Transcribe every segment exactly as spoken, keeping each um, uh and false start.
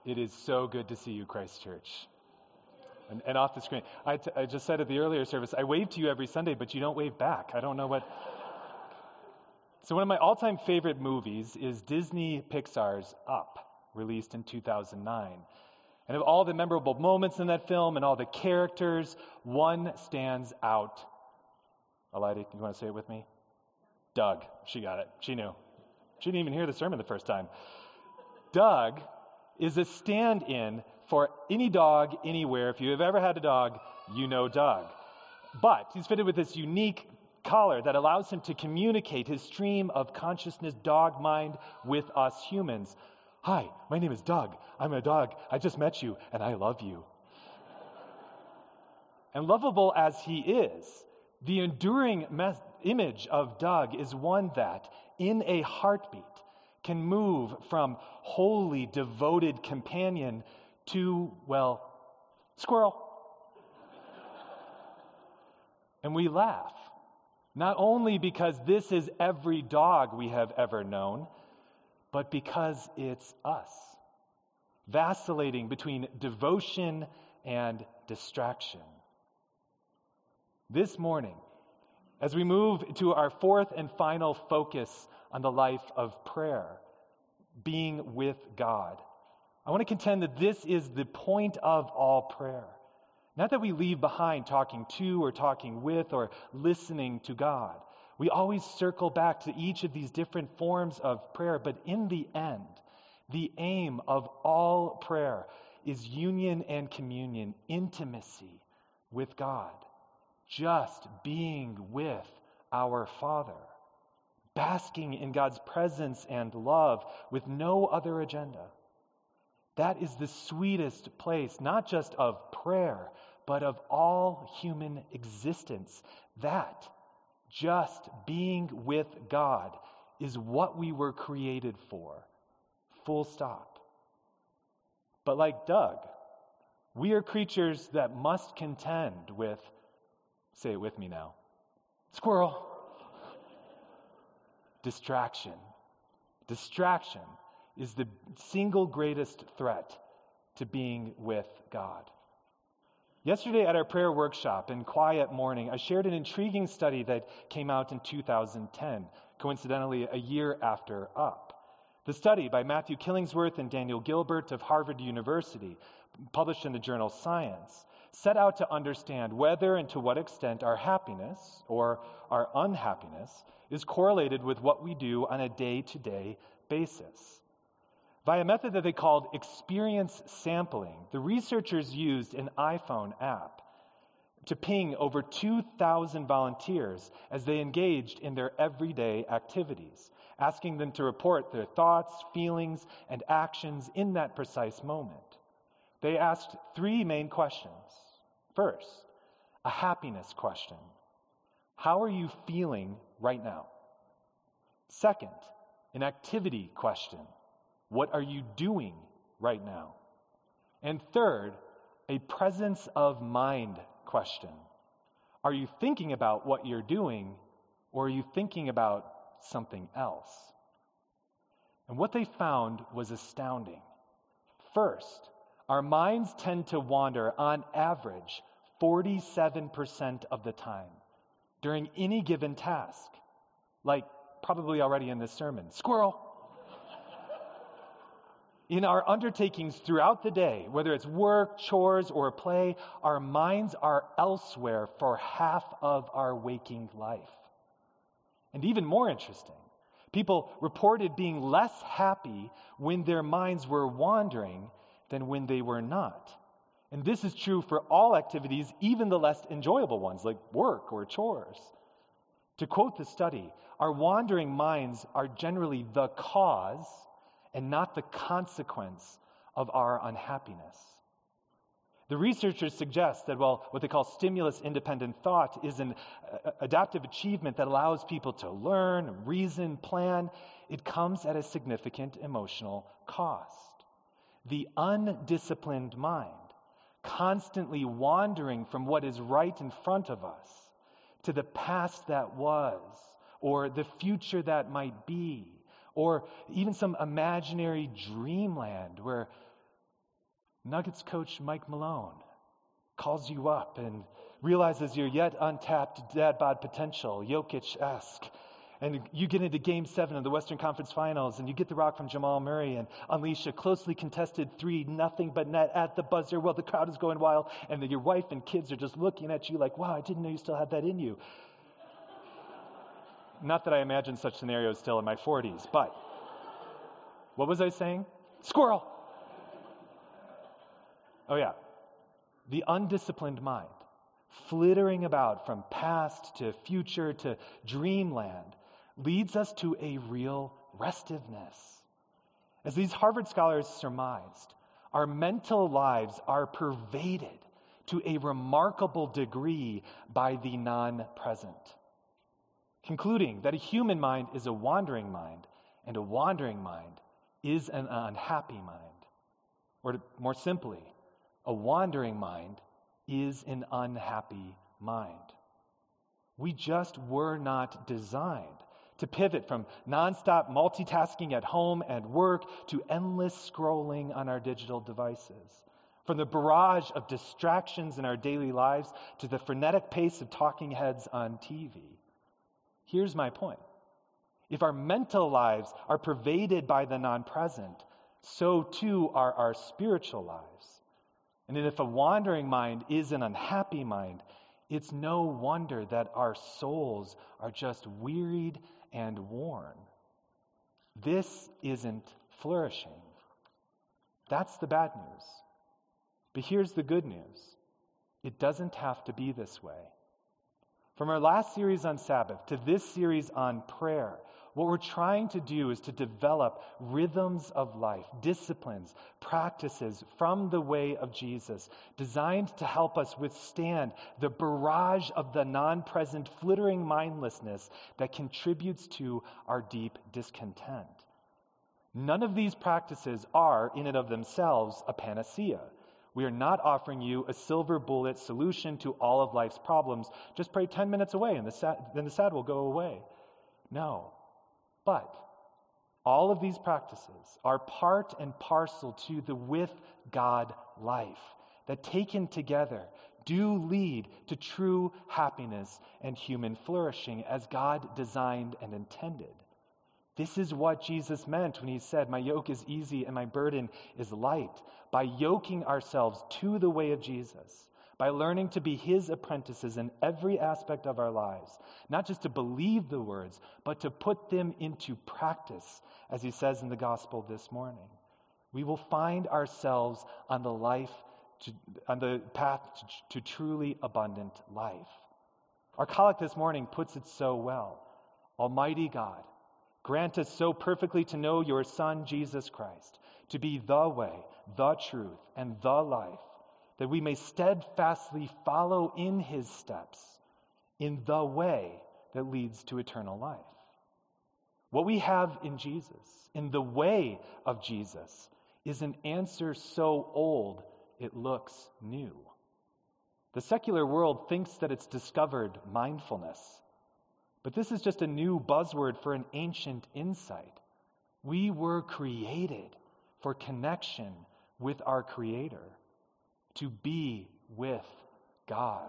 It is so good to see you, Christ Church. And, and off the screen, I, t- I just said at the earlier service, I wave to you every Sunday, but you don't wave back. I don't know what. So one of my all-time favorite movies is Disney Pixar's Up, released in two thousand nine. And of all the memorable moments in that film and all the characters, one stands out. Elida, you want to say it with me? Doug. She got it. She knew. She didn't even hear the sermon the first time. Doug is a stand-in for any dog anywhere. If you have ever had a dog, you know Doug. But he's fitted with this unique collar that allows him to communicate his stream of consciousness dog mind with us humans. Hi, my name is Doug. I'm a dog. I just met you, and I love you. And lovable as he is, the enduring mes- image of Doug is one that, in a heartbeat, can move from wholly devoted companion to, well, squirrel. And we laugh, not only because this is every dog we have ever known, but because it's us, vacillating between devotion and distraction. This morning, as we move to our fourth and final focus on the life of prayer, being with God, I want to contend that this is the point of all prayer. Not that we leave behind talking to or talking with or listening to God. We always circle back to each of these different forms of prayer, but in the end, the aim of all prayer is union and communion, intimacy with God, just being with our Father, basking in God's presence and love with no other agenda. That is the sweetest place, not just of prayer, but of all human existence. That, just being with God, is what we were created for. Full stop. But like Doug, we are creatures that must contend with, say it with me now, squirrel. Distraction. Distraction is the single greatest threat to being with God. Yesterday at our prayer workshop in Quiet Morning, I shared an intriguing study that came out in two thousand ten, coincidentally a year after Up. The study by Matthew Killingsworth and Daniel Gilbert of Harvard University, published in the journal Science, set out to understand whether and to what extent our happiness or our unhappiness is correlated with what we do on a day-to-day basis. Via a method that they called experience sampling, the researchers used an iPhone app to ping over two thousand volunteers as they engaged in their everyday activities, asking them to report their thoughts, feelings, and actions in that precise moment. They asked three main questions. First, a happiness question. How are you feeling right now? Second, an activity question. What are you doing right now? And third, a presence of mind question. Are you thinking about what you're doing, or are you thinking about something else? And what they found was astounding. First, our minds tend to wander on average forty-seven percent of the time during any given task, like probably already in this sermon. Squirrel! In our undertakings throughout the day, whether it's work, chores, or play, our minds are elsewhere for half of our waking life. And even more interesting, people reported being less happy when their minds were wandering than when they were not. And this is true for all activities, even the less enjoyable ones, like work or chores. To quote the study, our wandering minds are generally the cause and not the consequence of our unhappiness. The researchers suggest that, well, what they call stimulus-independent thought is an uh, adaptive achievement that allows people to learn, reason, plan. It comes at a significant emotional cost. The undisciplined mind, constantly wandering from what is right in front of us to the past that was, or the future that might be, or even some imaginary dreamland where Nuggets coach Mike Malone calls you up and realizes your yet untapped dad bod potential, Jokic-esque. And you get into game seven of the Western Conference Finals, and you get the rock from Jamal Murray and unleash a closely contested three, nothing but net at the buzzer while the crowd is going wild, and then your wife and kids are just looking at you like, wow, I didn't know you still had that in you. Not that I imagine such scenarios still in my forties, but what was I saying? Squirrel! Oh yeah, the undisciplined mind, flittering about from past to future to dreamland, leads us to a real restiveness. As these Harvard scholars surmised, our mental lives are pervaded to a remarkable degree by the non-present, concluding that a human mind is a wandering mind, and a wandering mind is an unhappy mind. Or more simply, a wandering mind is an unhappy mind. We just were not designed to pivot from nonstop multitasking at home and work to endless scrolling on our digital devices, from the barrage of distractions in our daily lives to the frenetic pace of talking heads on T V. Here's my point. If our mental lives are pervaded by the non-present, so too are our spiritual lives. And if a wandering mind is an unhappy mind, it's no wonder that our souls are just wearied and worn. This isn't flourishing. That's the bad news. But here's the good news. It doesn't have to be this way. From our last series on Sabbath to this series on prayer, what we're trying to do is to develop rhythms of life, disciplines, practices from the way of Jesus, designed to help us withstand the barrage of the non-present, flittering mindlessness that contributes to our deep discontent. None of these practices are, in and of themselves, a panacea. We are not offering you a silver bullet solution to all of life's problems. Just pray ten minutes away and the sad, then the sad will go away. No. But all of these practices are part and parcel to the with God life that, taken together, do lead to true happiness and human flourishing as God designed and intended. This is what Jesus meant when he said, "My yoke is easy and my burden is light." By yoking ourselves to the way of Jesus, by learning to be his apprentices in every aspect of our lives, not just to believe the words, but to put them into practice, as he says in the gospel this morning, we will find ourselves on the life, to, on the path to, to truly abundant life. Our collect this morning puts it so well. Almighty God, grant us so perfectly to know your Son, Jesus Christ, to be the way, the truth, and the life, that we may steadfastly follow in his steps in the way that leads to eternal life. What we have in Jesus, in the way of Jesus, is an answer so old it looks new. The secular world thinks that it's discovered mindfulness, but this is just a new buzzword for an ancient insight. We were created for connection with our Creator, to be with God.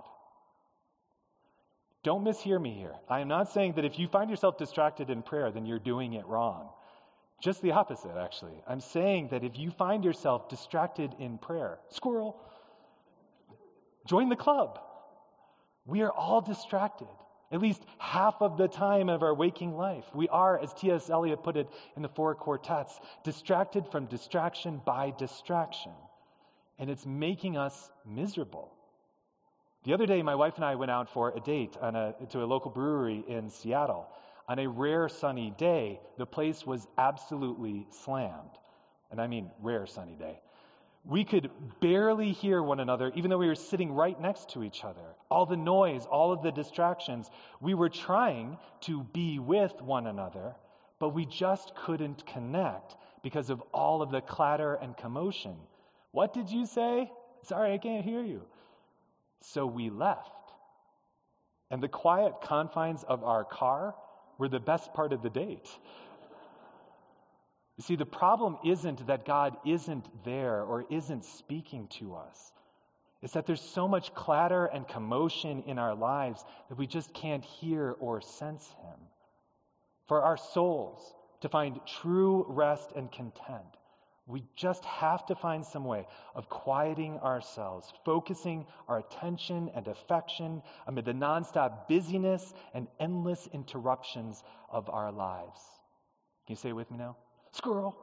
Don't mishear me here. I am not saying that if you find yourself distracted in prayer, then you're doing it wrong. Just the opposite, actually. I'm saying that if you find yourself distracted in prayer, squirrel, join the club. We are all distracted. At least half of the time of our waking life. We are, as T S Eliot put it in the Four Quartets, distracted from distraction by distraction. And it's making us miserable. The other day, my wife and I went out for a date on a, to a local brewery in Seattle. On a rare sunny day, the place was absolutely slammed. And I mean rare sunny day. We could barely hear one another, even though we were sitting right next to each other. All the noise, all of the distractions. We were trying to be with one another, but we just couldn't connect because of all of the clatter and commotion. What did you say? Sorry, I can't hear you. So we left. And the quiet confines of our car were the best part of the date. You see, the problem isn't that God isn't there or isn't speaking to us. It's that there's so much clatter and commotion in our lives that we just can't hear or sense him. For our souls to find true rest and content, we just have to find some way of quieting ourselves, focusing our attention and affection amid the nonstop busyness and endless interruptions of our lives. Can you say it with me now? Squirrel.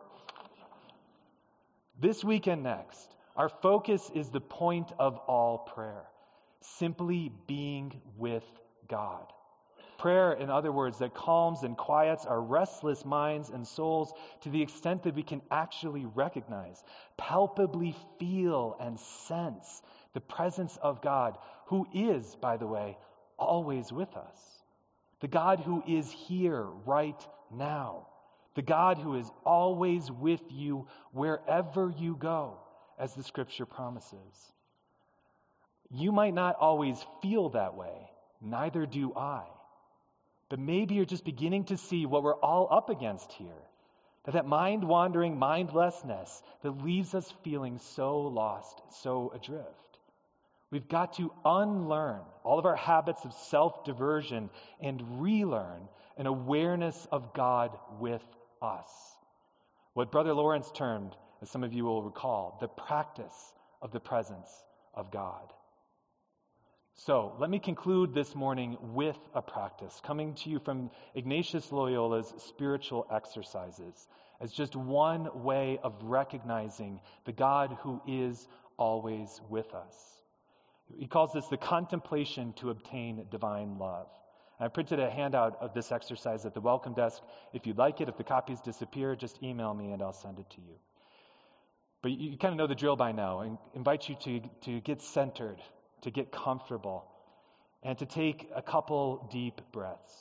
This week and next, our focus is the point of all prayer, simply being with God. Prayer, in other words, that calms and quiets our restless minds and souls to the extent that we can actually recognize, palpably feel and sense the presence of God, who is, by the way, always with us. The God who is here right now. The God who is always with you wherever you go, as the scripture promises. You might not always feel that way, neither do I. But maybe you're just beginning to see what we're all up against here. That that mind-wandering mindlessness that leaves us feeling so lost, so adrift. We've got to unlearn all of our habits of self-diversion and relearn an awareness of God with us. What Brother Lawrence termed, as some of you will recall, the practice of the presence of God. So let me conclude this morning with a practice coming to you from Ignatius Loyola's Spiritual Exercises as just one way of recognizing the God who is always with us. He calls this the contemplation to obtain divine love. I printed a handout of this exercise at the welcome desk. If you'd like it, if the copies disappear, just email me and I'll send it to you. But you, you kind of know the drill by now. I invite you to, to get centered, to get comfortable, and to take a couple deep breaths.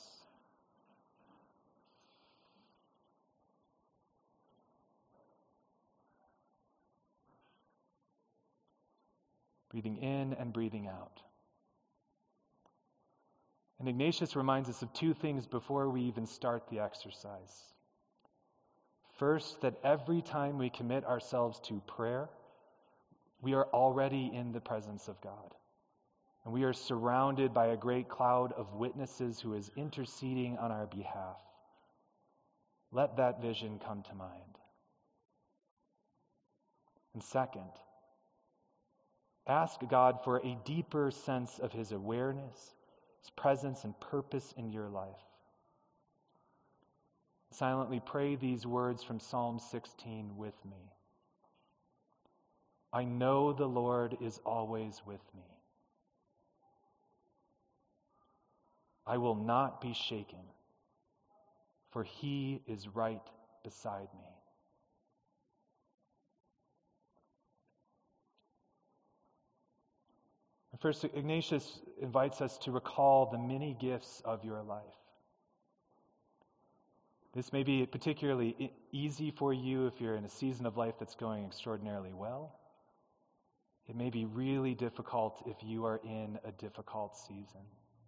Breathing in and breathing out. And Ignatius reminds us of two things before we even start the exercise. First, that every time we commit ourselves to prayer, we are already in the presence of God. And we are surrounded by a great cloud of witnesses who is interceding on our behalf. Let that vision come to mind. And second, ask God for a deeper sense of his awareness, his presence and purpose in your life. Silently pray these words from Psalm sixteen with me. I know the Lord is always with me. I will not be shaken, for he is right beside me. First, Ignatius invites us to recall the many gifts of your life. This may be particularly easy for you if you're in a season of life that's going extraordinarily well. It may be really difficult if you are in a difficult season.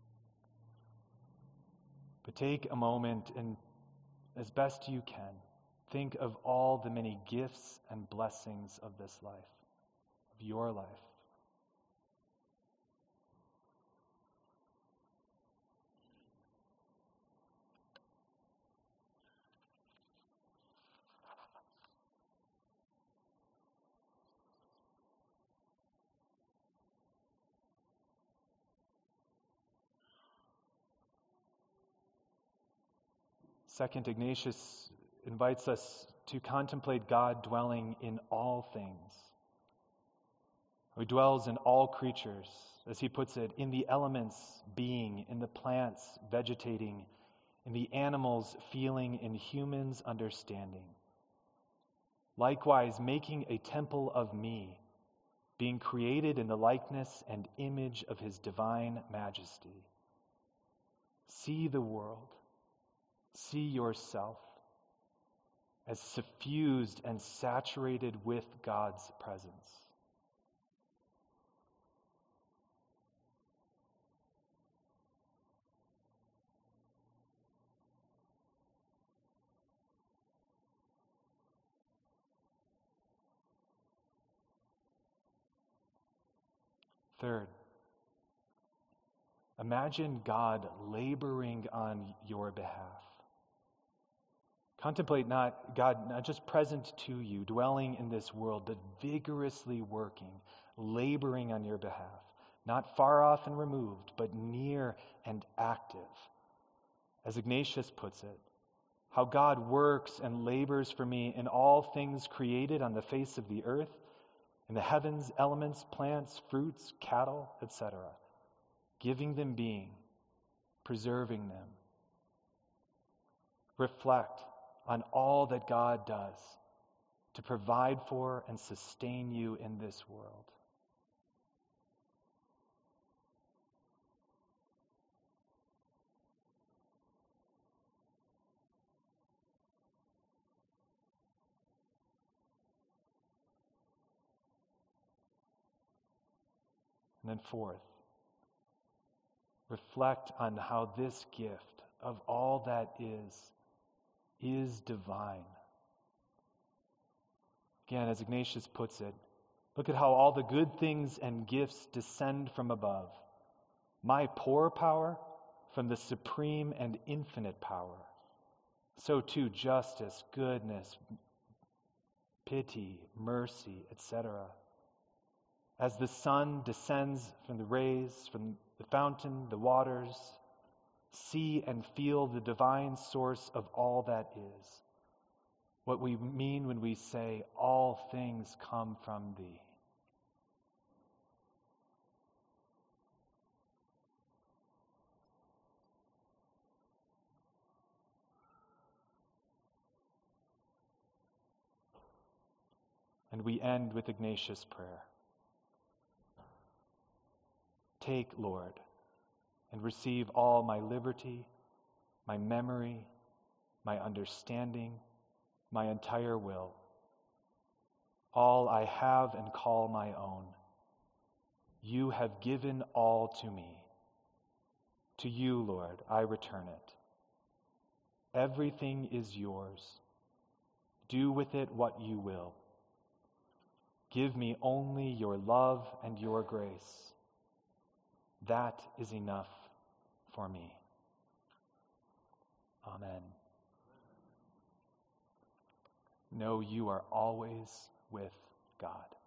But take a moment and, as best you can, think of all the many gifts and blessings of this life, of your life. Second, Ignatius invites us to contemplate God dwelling in all things. He dwells in all creatures, as he puts it, in the elements being, in the plants vegetating, in the animals feeling, in humans understanding. Likewise, making a temple of me, being created in the likeness and image of his divine majesty. See the world. See yourself as suffused and saturated with God's presence. Third, imagine God laboring on your behalf. Contemplate not God not just present to you, dwelling in this world, but vigorously working, laboring on your behalf. Not far off and removed, but near and active. As Ignatius puts it, how God works and labors for me in all things created on the face of the earth, in the heavens, elements, plants, fruits, cattle, et cetera, giving them being, preserving them. Reflect on all that God does to provide for and sustain you in this world. And then fourth, reflect on how this gift of all that is, is divine. Again, as Ignatius puts it, look at how all the good things and gifts descend from above. My poor power from the supreme and infinite power. So too justice, goodness, pity, mercy, et cetera. As the sun descends from the rays, from the fountain, the waters, see and feel the divine source of all that is. What we mean when we say, all things come from thee. And we end with Ignatius' prayer. Take, Lord, and receive all my liberty, my memory, my understanding, my entire will, all I have and call my own. You have given all to me. To you, Lord, I return it. Everything is yours. Do with it what you will. Give me only your love and your grace. That is enough for me. Amen. Know you are always with God.